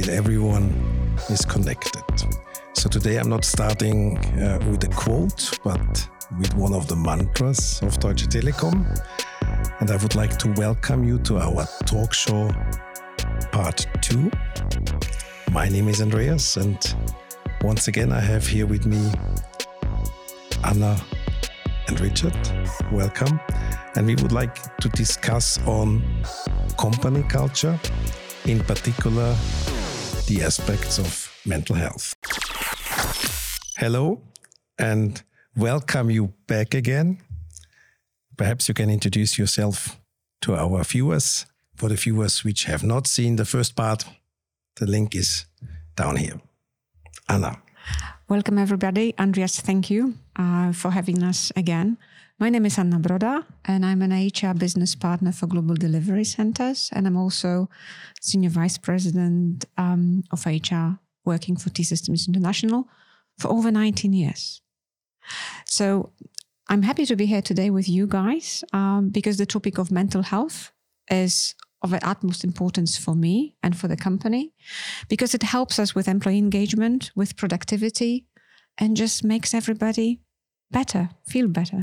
until everyone is connected. So today I'm not starting with a quote, but with one of the mantras of Deutsche Telekom. And I would like to welcome you to our talk show part 2. My name is Andreas, and once again I have here with me Anna and Richard. Welcome. And we would like to discuss on company culture, in particular the aspects of mental health. Hello and welcome you back again. Perhaps you can introduce yourself to our viewers. For the viewers which have not seen the first part, the link is down here. Anna. Welcome everybody. Andreas, thank you for having us again. My name is Anna Broda and I'm an HR business partner for Global Delivery Centers, and I'm also Senior Vice President of HR working for T-Systems International for over 19 years. So I'm happy to be here today with you guys because the topic of mental health is of the utmost importance for me and for the company, because it helps us with employee engagement, with productivity, and just makes everybody better, feel better.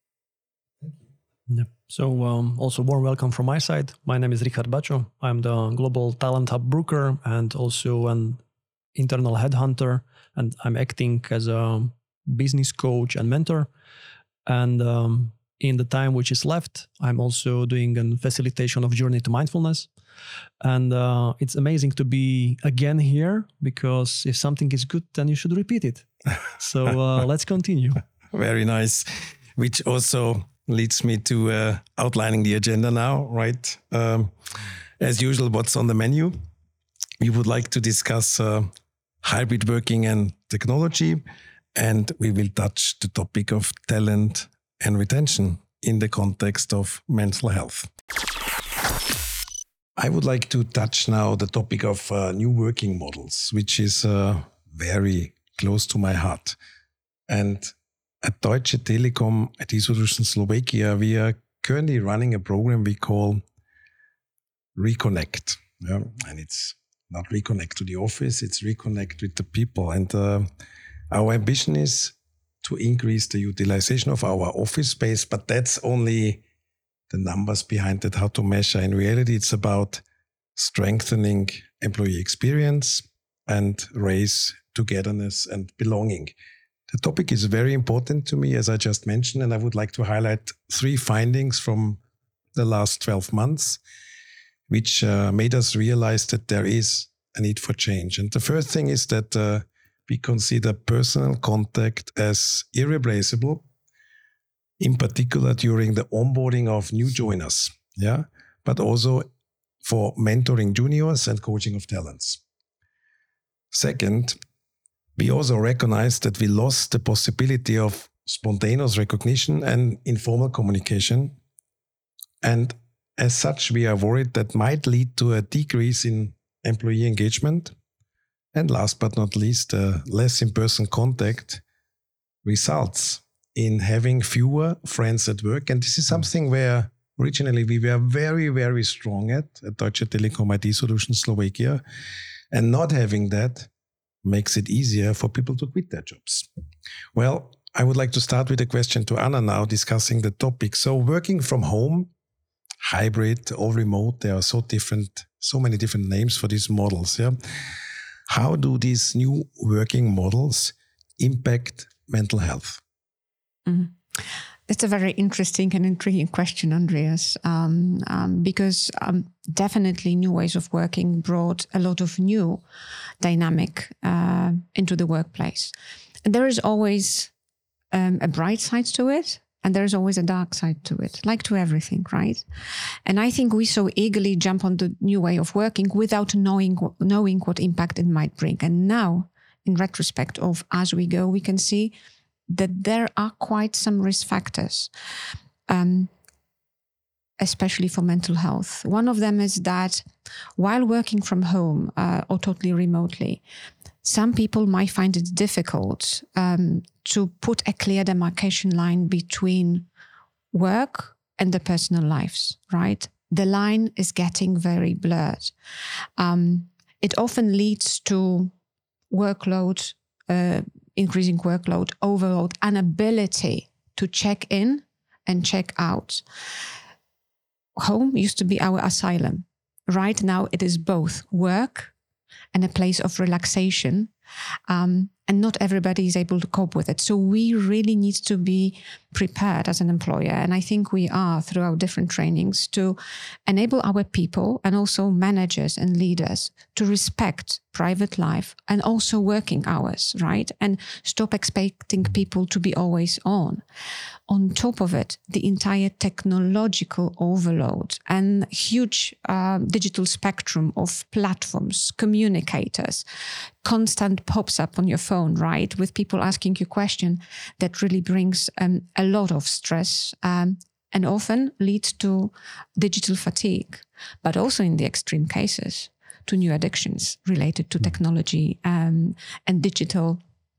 Yeah. So also warm welcome from my side. My name is Richard Bacho. I'm the Global Talent Hub broker and also an internal headhunter, and I'm acting as a business coach and mentor. And in the time which is left, I'm also doing a facilitation of Journey to Mindfulness. And it's amazing to be again here, because if something is good, then you should repeat it. So let's continue. Very nice. Which also leads me to outlining the agenda now, right? As usual, what's on the menu? We would like to discuss hybrid working and technology, and we will touch the topic of talent and retention in the context of mental health. I would like to touch now the topic of new working models, which is very close to my heart. And at Deutsche Telekom IT Solutions Slovakia, we are currently running a program we call Reconnect. Yeah? And it's not reconnect to the office, it's reconnect with the people. And our ambition is to increase the utilization of our office space, but that's only the numbers behind it, how to measure. In reality, it's about strengthening employee experience and raise togetherness and belonging. The topic is very important to me, as I just mentioned, and I would like to highlight 3 findings from the last 12 months, which made us realize that there is a need for change. And the first thing is that we consider personal contact as irreplaceable, in particular during the onboarding of new joiners, but also for mentoring juniors and coaching of talents. Second, we also recognize that we lost the possibility of spontaneous recognition and informal communication. And as such, we are worried that might lead to a decrease in employee engagement. And last but not least, less in-person contact results in having fewer friends at work. And this is something where originally we were very, very strong at Deutsche Telekom IT Solutions Slovakia. And not having that makes it easier for people to quit their jobs. Well, I would like to start with a question to Anna now, discussing the topic. So working from home, hybrid or remote, there are so many different names for these models. Yeah. How do these new working models impact mental health? Mm-hmm. It's a very interesting and intriguing question, Andreas, because definitely new ways of working brought a lot of new dynamic into the workplace. And there is always a bright side to it, and there is always a dark side to it, like to everything, right? And I think we so eagerly jump on the new way of working without knowing what impact it might bring. And now, in retrospect of as we go, we can see that there are quite some risk factors, especially for mental health. One of them is that while working from home or totally remotely, some people might find it difficult to put a clear demarcation line between work and their personal lives, right? The line is getting very blurred. it often leads to workload, increasing workload, overload, inability to check in and check out. Home used to be our asylum. Right now, it is both work and a place of relaxation. And not everybody is able to cope with it. So we really need to be prepared as an employer. And I think we are through our different trainings to enable our people and also managers and leaders to respect private life and also working hours, right? And stop expecting people to be always on. On top of it, the entire technological overload and huge digital spectrum of platforms, communicators, constant pops up on your phone, right? With people asking you questions that really brings a lot of stress and often leads to digital fatigue, but also in the extreme cases to new addictions related to technology and digital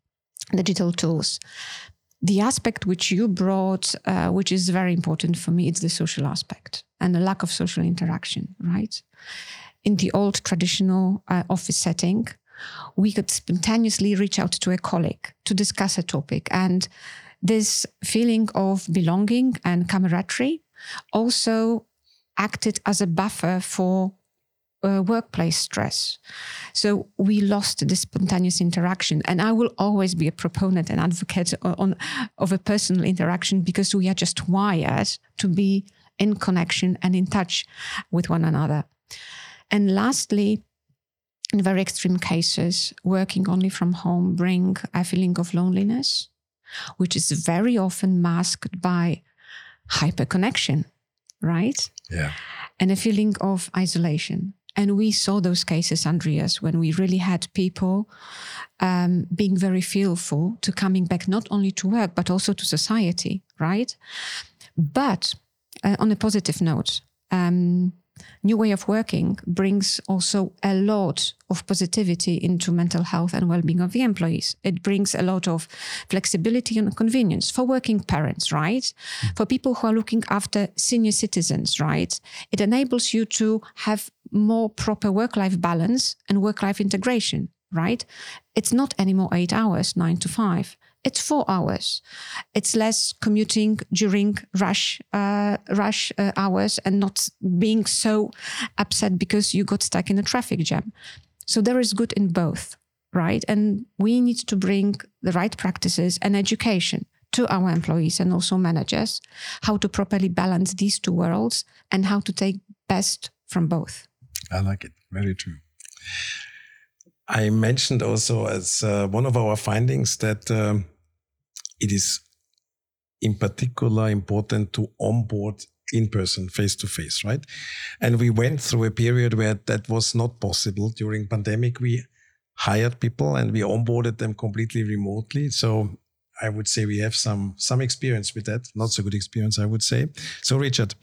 tools. The aspect which you brought, which is very important for me, it's the social aspect and the lack of social interaction, right? In the old traditional office setting, we could spontaneously reach out to a colleague to discuss a topic. And this feeling of belonging and camaraderie also acted as a buffer for workplace stress. So we lost this spontaneous interaction. And I will always be a proponent and advocate of a personal interaction because we are just wired to be in connection and in touch with one another. And lastly, in very extreme cases, working only from home bring a feeling of loneliness, which is very often masked by hyperconnection, right? Yeah. And a feeling of isolation. And we saw those cases, Andreas, when we really had people being very fearful to coming back not only to work, but also to society, right? But on a positive note, new way of working brings also a lot of positivity into mental health and well-being of the employees. It brings a lot of flexibility and convenience for working parents, right? For people who are looking after senior citizens, right? It enables you to have more proper work-life balance and work-life integration, right? It's not anymore 8 hours, 9 to 5. It's 4 hours. It's less commuting during rush hours and not being so upset because you got stuck in a traffic jam. So there is good in both, right? And we need to bring the right practices and education to our employees and also managers, how to properly balance these two worlds and how to take best from both. I like it. Very true. I mentioned also as one of our findings that it is in particular important to onboard in person, face to face, right? And we went through a period where that was not possible. During pandemic, we hired people and we onboarded them completely remotely. So I would say we have some experience with that. Not so good experience, I would say. So Richard,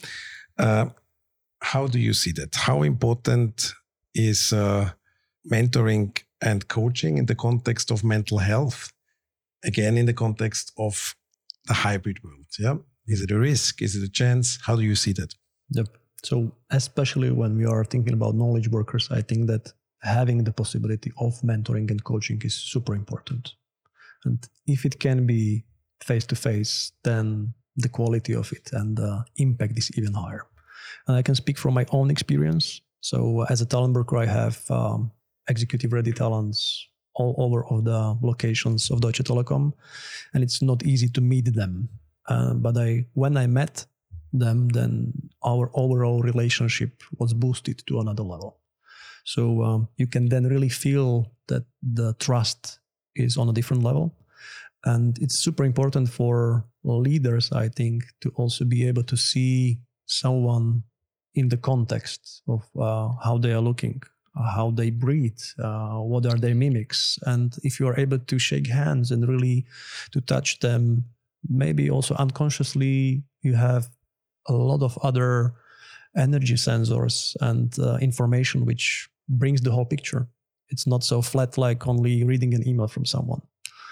how do you see that? How important is mentoring and coaching in the context of mental health? Again, in the context of the hybrid world, yeah? Is it a risk? Is it a chance? How do you see that? Yep. So especially when we are thinking about knowledge workers, I think that having the possibility of mentoring and coaching is super important. And if it can be face-to-face, then the quality of it and the impact is even higher. And I can speak from my own experience. So as a talent broker, I have executive-ready talents all over of the locations of Deutsche Telekom, and it's not easy to meet them. But when I met them, then our overall relationship was boosted to another level. So you can then really feel that the trust is on a different level. And it's super important for leaders, I think, to also be able to see someone in the context of how they are looking, how they breathe, what are their mimics. And if you are able to shake hands and really to touch them, maybe also unconsciously, you have a lot of other energy sensors and information which brings the whole picture. It's not so flat like only reading an email from someone.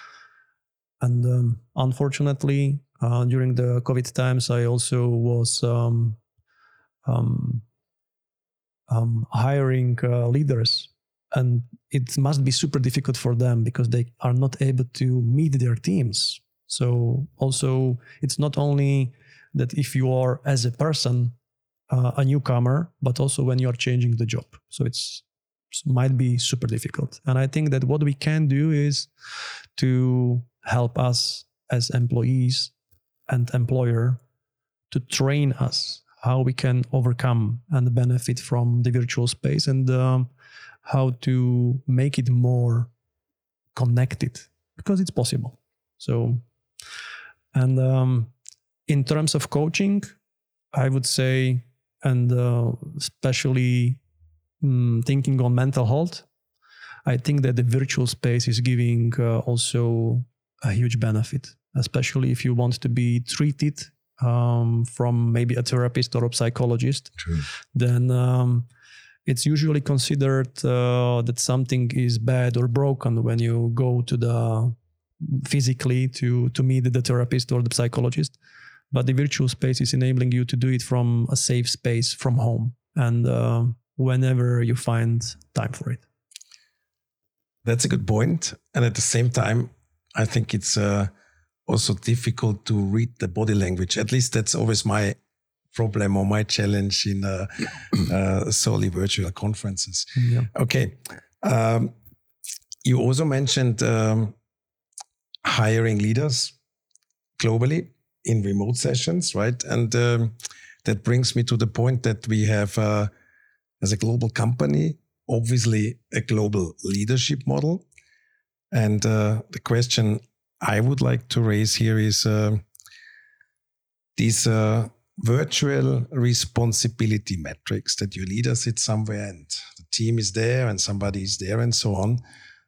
And unfortunately, during the COVID times, I also was hiring leaders And it must be super difficult for them because they are not able to meet their teams. So also, it's not only that if you are as a person a newcomer, but also when you are changing the job. So it might be super difficult. And I think that what we can do is to help us as employees and employer to train us how we can overcome and benefit from the virtual space, and how to make it more connected, because it's possible. So, and in terms of coaching, I would say, and especially thinking on mental health, I think that the virtual space is giving also a huge benefit, especially if you want to be treated from maybe a therapist or a psychologist. True. Then it's usually considered that something is bad or broken when you go to the physically to meet the therapist or the psychologist. But the virtual space is enabling you to do it from a safe space from home, and whenever you find time for it. That's a good point. And at the same time, I think it's also difficult to read the body language. At least that's always my problem or my challenge in solely virtual conferences. Yeah. Okay. You also mentioned hiring leaders globally in remote sessions, right? And that brings me to the point that we have, as a global company, obviously a global leadership model. And the question I would like to raise here is these virtual responsibility metrics that your leader sits somewhere and the team is there and somebody is there and so on.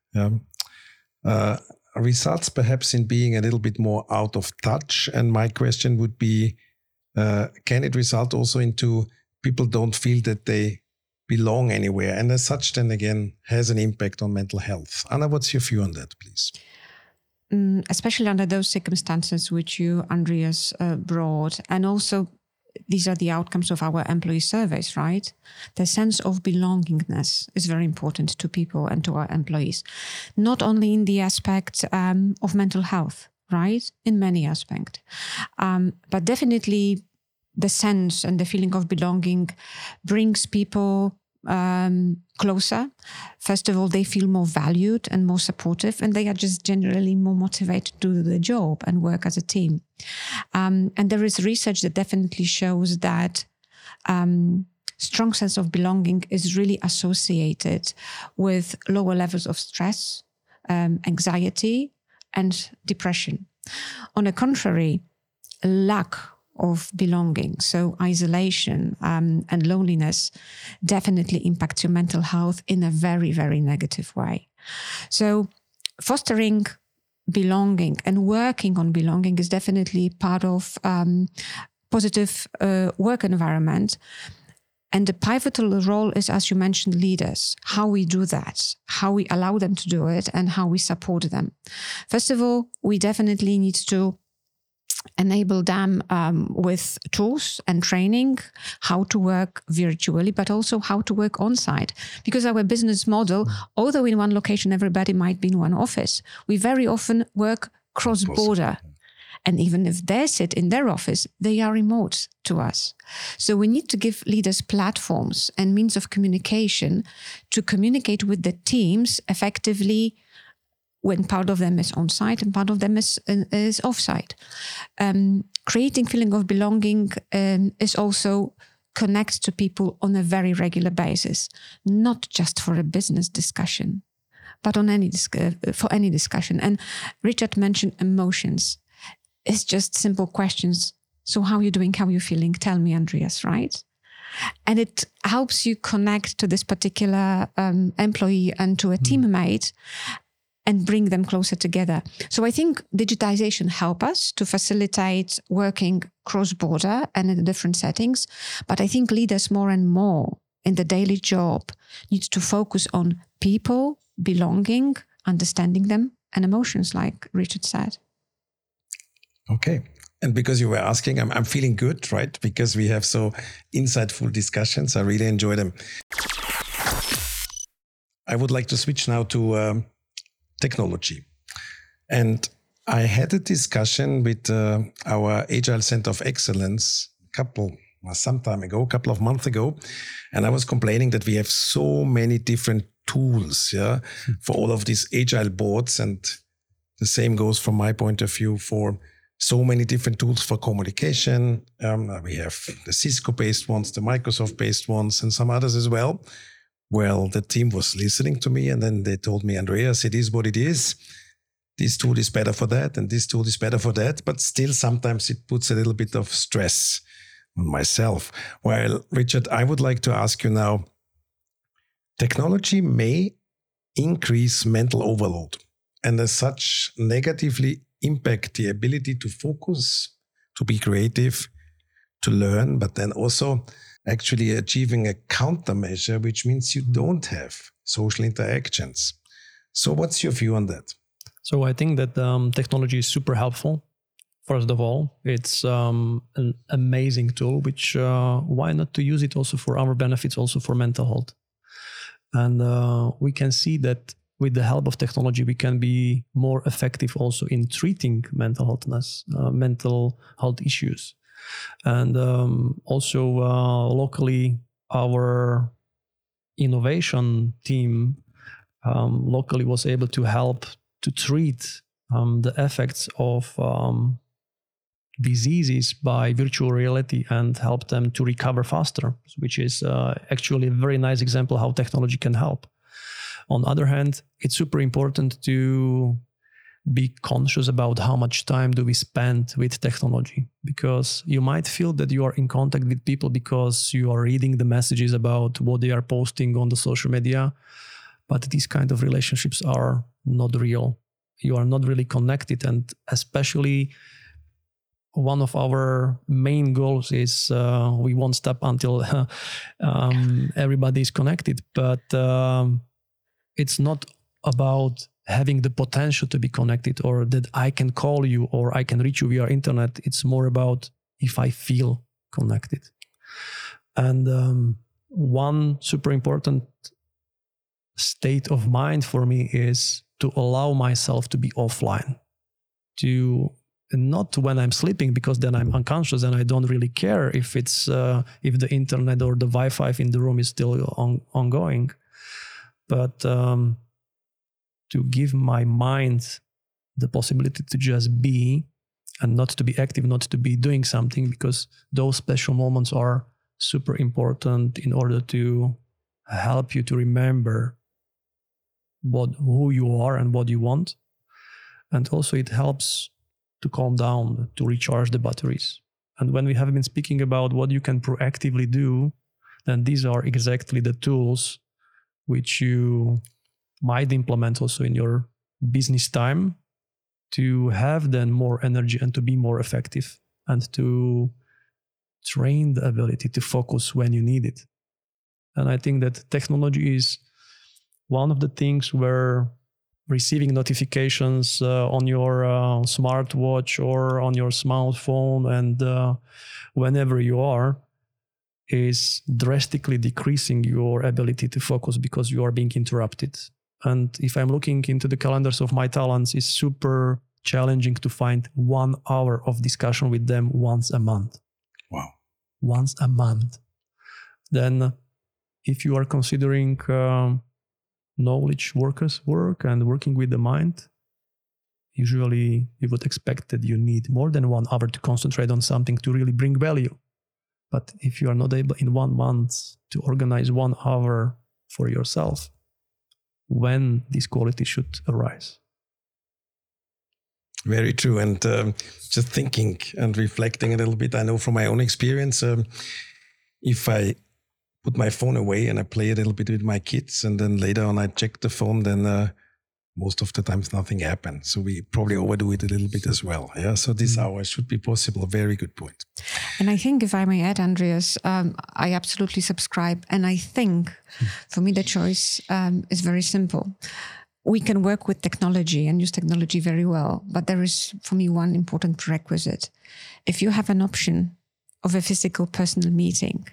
Results perhaps in being a little bit more out of touch. And my question would be, can it result also into people don't feel that they belong anywhere, and as such then again has an impact on mental health? Anna, what's your view on that, please? Especially under those circumstances which you, Andreas, brought, and also these are the outcomes of our employee surveys, right? The sense of belongingness is very important to people and to our employees, not only in the aspect of mental health, right? In many aspects, but definitely the sense and the feeling of belonging brings people closer. First of all, they feel more valued and more supportive, and they are just generally more motivated to do the job and work as a team. And there is research that definitely shows that strong sense of belonging is really associated with lower levels of stress, anxiety, and depression. On the contrary, lack of belonging, so isolation and loneliness, definitely impacts your mental health in a very, very negative way. So fostering belonging and working on belonging is definitely part of positive work environment. And the pivotal role is, as you mentioned, leaders, how we do that, how we allow them to do it, and how we support them. First of all, we definitely need to enable them with tools and training, how to work virtually, but also how to work on site. Because our business model, although in one location everybody might be in one office, we very often work cross-border. And even if they sit in their office, they are remote to us. So we need to give leaders platforms and means of communication to communicate with the teams effectively when part of them is on-site and part of them is off-site. Creating feeling of belonging is also connect to people on a very regular basis, not just for a business discussion, but on for any discussion. And Richard mentioned emotions. It's just simple questions. So how are you doing? How are you feeling? Tell me, Andreas, right? And it helps you connect to this particular employee and to a teammate and bring them closer together. So I think digitization helps us to facilitate working cross-border and in different settings. But I think leaders more and more in the daily job need to focus on people, belonging, understanding them, and emotions, like Richard said. Okay. And because you were asking, I'm feeling good, right? Because we have so insightful discussions. I really enjoy them. I would like to switch now to technology. And I had a discussion with our Agile Center of Excellence some time ago, a couple of months ago, and I was complaining that we have so many different tools, for all of these Agile boards, and the same goes from my point of view for so many different tools for communication. We have the Cisco-based ones, the Microsoft-based ones, and some others as well. Well, the team was listening to me, and then they told me, Andreas, it is what it is. This tool is better for that, and this tool is better for that, but still sometimes it puts a little bit of stress on myself. Well, Richard, I would like to ask you now, technology may increase mental overload and as such negatively impact the ability to focus, to be creative, to learn, but then also actually achieving a countermeasure, which means you don't have social interactions. So what's your view on that? So I think that technology is super helpful. First of all, it's an amazing tool, which why not to use it also for our benefits, also for mental health. And we can see that with the help of technology, we can be more effective also in treating mental health issues. And also locally, our innovation team locally was able to help to treat the effects of diseases by virtual reality and help them to recover faster, which is actually a very nice example how technology can help. On the other hand, it's super important to be conscious about how much time do we spend with technology, because you might feel that you are in contact with people because you are reading the messages about what they are posting on the social media, but these kind of relationships are not real. You are not really connected, and especially one of our main goals is we won't stop until everybody is connected, but it's not about having the potential to be connected or that I can call you or I can reach you via internet. It's more about if I feel connected. And one super important state of mind for me is to allow myself to be offline, to not when I'm sleeping, because then I'm unconscious and I don't really care if it's if the internet or the Wi-Fi in the room is still ongoing, but to give my mind the possibility to just be and not to be active, not to be doing something, because those special moments are super important in order to help you to remember who you are and what you want. And also it helps to calm down, to recharge the batteries. And when we have been speaking about what you can proactively do, then these are exactly the tools which you might implement also in your business time to have then more energy and to be more effective and to train the ability to focus when you need it. And I think that technology is one of the things where receiving notifications on your smartwatch or on your smartphone and whenever you are is drastically decreasing your ability to focus because you are being interrupted. And if I'm looking into the calendars of my talents, it's super challenging to find 1 hour of discussion with them once a month. Wow. Once a month. Then if you are considering knowledge workers work and working with the mind, usually you would expect that you need more than 1 hour to concentrate on something to really bring value. But if you are not able in 1 month to organize 1 hour for yourself, when this quality should arise? Very true. And just thinking and reflecting a little bit, I know from my own experience, if I put my phone away and I play a little bit with my kids and then later on I check the phone, then most of the times nothing happens. So we probably overdo it a little bit as well. Yeah. So this hour should be possible. Very good point. And I think, if I may add, Andreas, I absolutely subscribe. And I think for me, the choice is very simple. We can work with technology and use technology very well. But there is, for me, one important prerequisite. If you have an option of a physical personal meeting,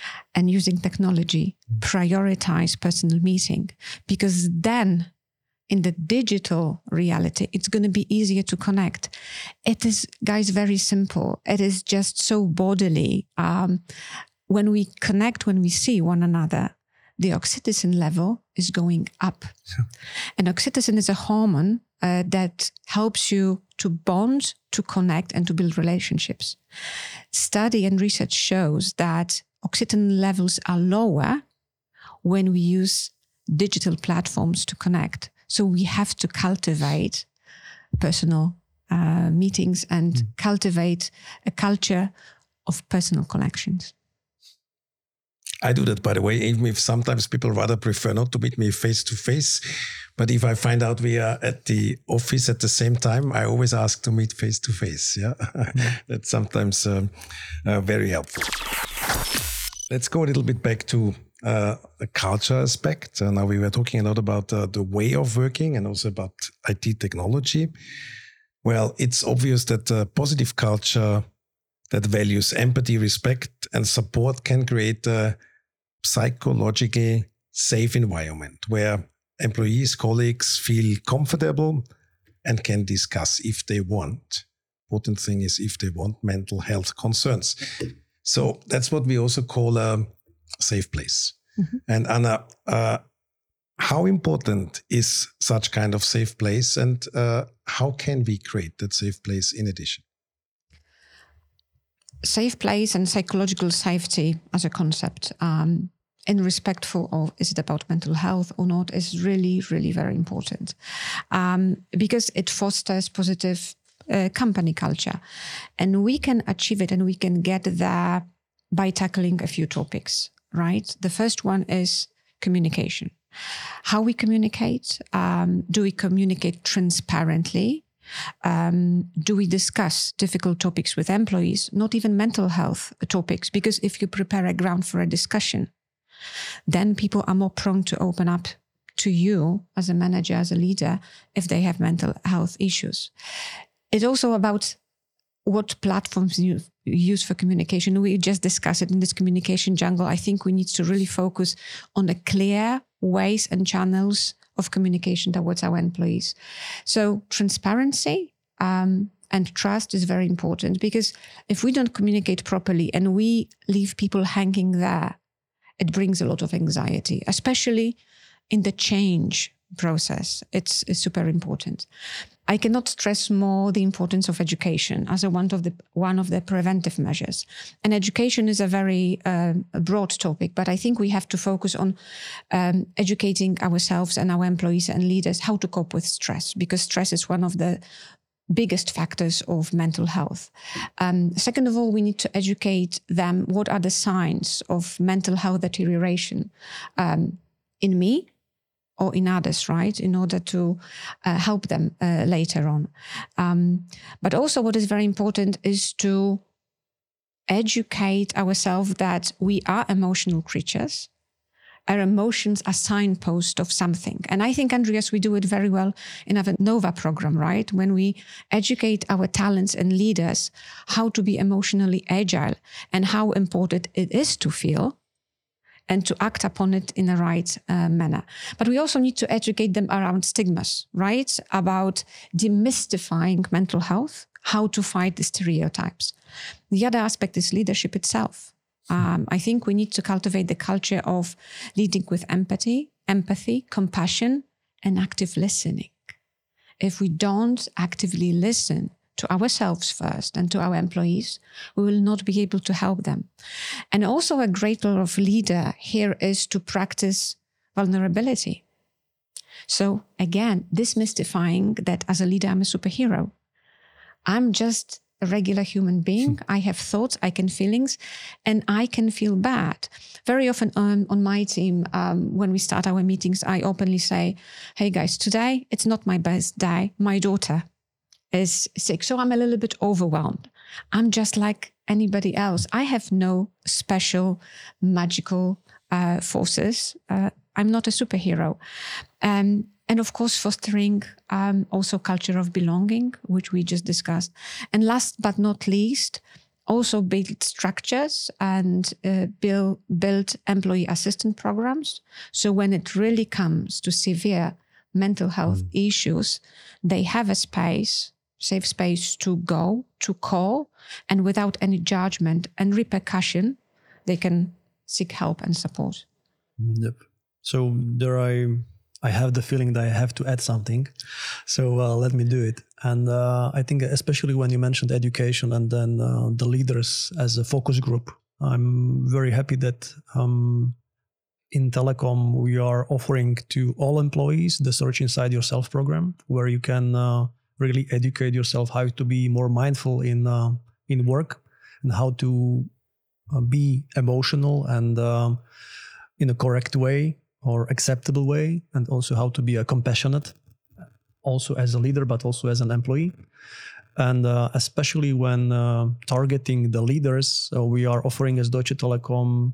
and using technology, prioritize personal meeting, because then in the digital reality, it's going to be easier to connect. It is, guys, very simple. It is just so bodily. When we connect, when we see one another, the oxytocin level is going up. Sure. And oxytocin is a hormone that helps you to bond, to connect, and to build relationships. Study and research shows that oxytocin levels are lower when we use digital platforms to connect. So we have to cultivate personal meetings and cultivate a culture of personal connections. I do that, by the way, even if sometimes people rather prefer not to meet me face to face. But if I find out we are at the office at the same time, I always ask to meet face to face. Yeah, that's sometimes very helpful. Let's go a little bit back to the culture aspect. Now we were talking a lot about the way of working and also about IT technology. Well, it's obvious that a positive culture that values empathy, respect, and support can create a psychologically safe environment where employees, colleagues feel comfortable and can discuss if they want. Important thing is if they want mental health concerns. So that's what we also call a safe place. Mm-hmm. And Anna, how important is such kind of safe place, and how can we create that safe place in addition? Safe place and psychological safety as a concept, in respectful of, is it about mental health or not, is really, really very important, because it fosters positive company culture. And we can achieve it and we can get there by tackling a few topics, right? The first one is communication. How we communicate. Do we communicate transparently? Do we discuss difficult topics with employees, not even mental health topics? Because if you prepare a ground for a discussion, then people are more prone to open up to you as a manager, as a leader, if they have mental health issues. It's also about what platforms you use for communication. We just discussed it in this communication jungle. I think we need to really focus on the clear ways and channels of communication towards our employees. So transparency and trust is very important, because if we don't communicate properly and we leave people hanging there, it brings a lot of anxiety, especially in the change process. It's super important. I cannot stress more the importance of education as one of the preventive measures. And education is a very broad topic, but I think we have to focus on educating ourselves and our employees and leaders how to cope with stress, because stress is one of the biggest factors of mental health. Second of all, we need to educate them what are the signs of mental health deterioration in me or in others, right, in order to help them later on. But also what is very important is to educate ourselves that we are emotional creatures. Our emotions are signposts of something. And I think, Andreas, we do it very well in our NOVA program, right? When we educate our talents and leaders how to be emotionally agile and how important it is to feel and to act upon it in the right manner. But we also need to educate them around stigmas, right? About demystifying mental health, how to fight the stereotypes. The other aspect is leadership itself. I think we need to cultivate the culture of leading with empathy, compassion, and active listening. If we don't actively listen to ourselves first and to our employees, we will not be able to help them. And also a great role of leader here is to practice vulnerability. So again, demystifying that as a leader, I'm a superhero. I'm just a regular human being. I have thoughts, I can feelings, and I can feel bad. Very often on my team, when we start our meetings, I openly say, hey guys, today it's not my best day. My daughter is sick, so I'm a little bit overwhelmed. I'm just like anybody else. I have no special magical forces. I'm not a superhero. And of course, fostering also culture of belonging, which we just discussed. And last but not least, also build structures and build employee assistance programs. So when it really comes to severe mental health issues, they have a safe space to go, to call, and without any judgment and repercussion, they can seek help and support. Yep. So there I have the feeling that I have to add something. So let me do it. And I think especially when you mentioned education and then the leaders as a focus group, I'm very happy that in Telecom we are offering to all employees the Search Inside Yourself program, where you can really educate yourself how to be more mindful in work and how to be emotional and in a correct way or acceptable way, and also how to be a compassionate, also as a leader, but also as an employee. And especially when targeting the leaders, we are offering as Deutsche Telekom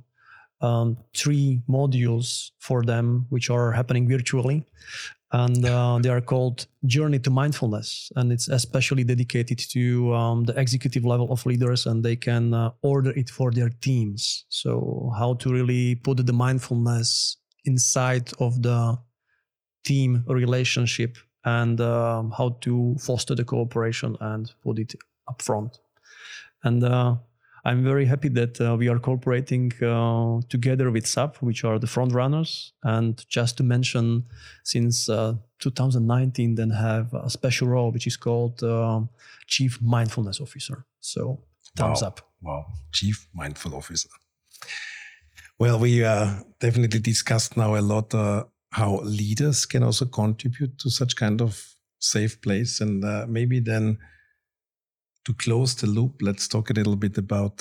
3 modules for them, which are happening virtually. And they are called Journey to Mindfulness. And it's especially dedicated to the executive level of leaders, and they can order it for their teams. So how to really put the mindfulness inside of the team relationship, and how to foster the cooperation and put it up front. And I'm very happy that we are cooperating together with SAP, which are the front runners. And just to mention, since 2019, then have a special role, which is called Chief Mindfulness Officer. So thumbs up. Wow, Chief Mindful Officer. Well, we definitely discussed now a lot how leaders can also contribute to such kind of safe place. And maybe then to close the loop, let's talk a little bit about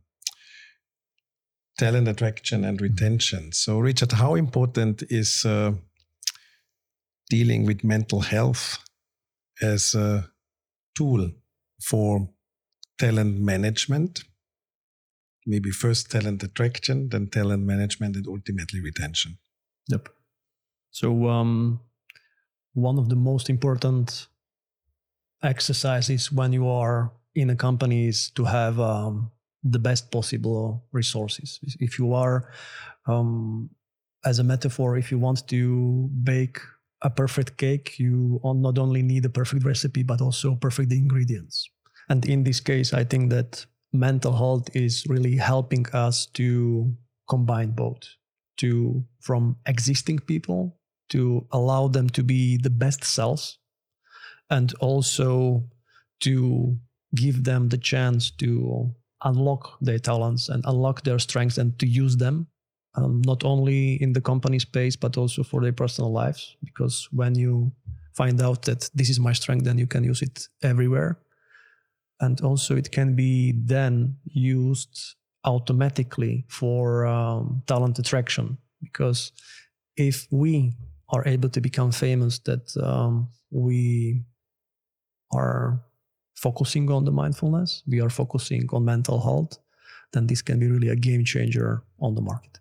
talent attraction and retention. So, Richard, how important is dealing with mental health as a tool for talent management? Maybe first talent attraction, then talent management, and ultimately retention. Yep. So one of the most important exercises when you are in a company is to have the best possible resources. If you are, as a metaphor, if you want to bake a perfect cake, you not only need a perfect recipe, but also perfect ingredients. And in this case, I think that mental health is really helping us to combine both, from existing people to allow them to be the best selves, and also to give them the chance to unlock their talents and unlock their strengths and to use them, not only in the company space, but also for their personal lives. Because when you find out that this is my strength, then you can use it everywhere. And also it can be then used automatically for talent attraction. Because if we are able to become famous, that we are focusing on the mindfulness, we are focusing on mental health, then this can be really a game changer on the market.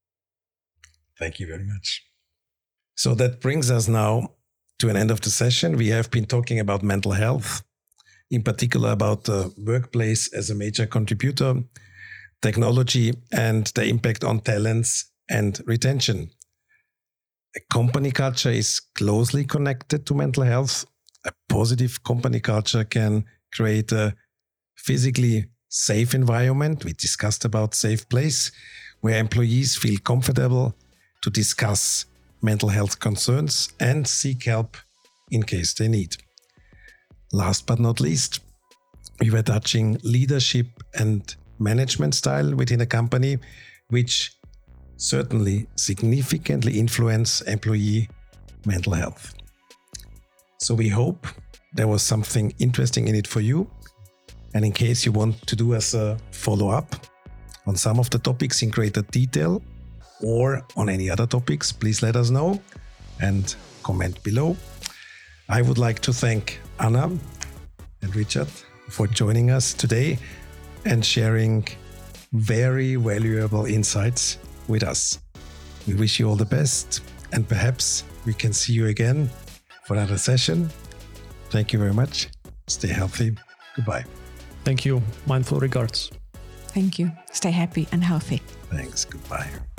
Thank you very much. So that brings us now to an end of the session. We have been talking about mental health, in particular about the workplace as a major contributor, technology and the impact on talents and retention. A company culture is closely connected to mental health. A positive company culture can create a physically safe environment. We discussed about safe place where employees feel comfortable to discuss mental health concerns and seek help in case they need. Last but not least, we were touching leadership and management style within a company, which certainly significantly influence employee mental health. So we hope there was something interesting in it for you. And in case you want to do as a follow-up on some of the topics in greater detail or on any other topics, please let us know and comment below. I would like to thank Anna and Richard for joining us today and sharing very valuable insights with us. We wish you all the best, and perhaps we can see you again for another session. Thank you very much. Stay healthy. Goodbye. Thank you. Mindful regards. Thank you. Stay happy and healthy. Thanks. Goodbye.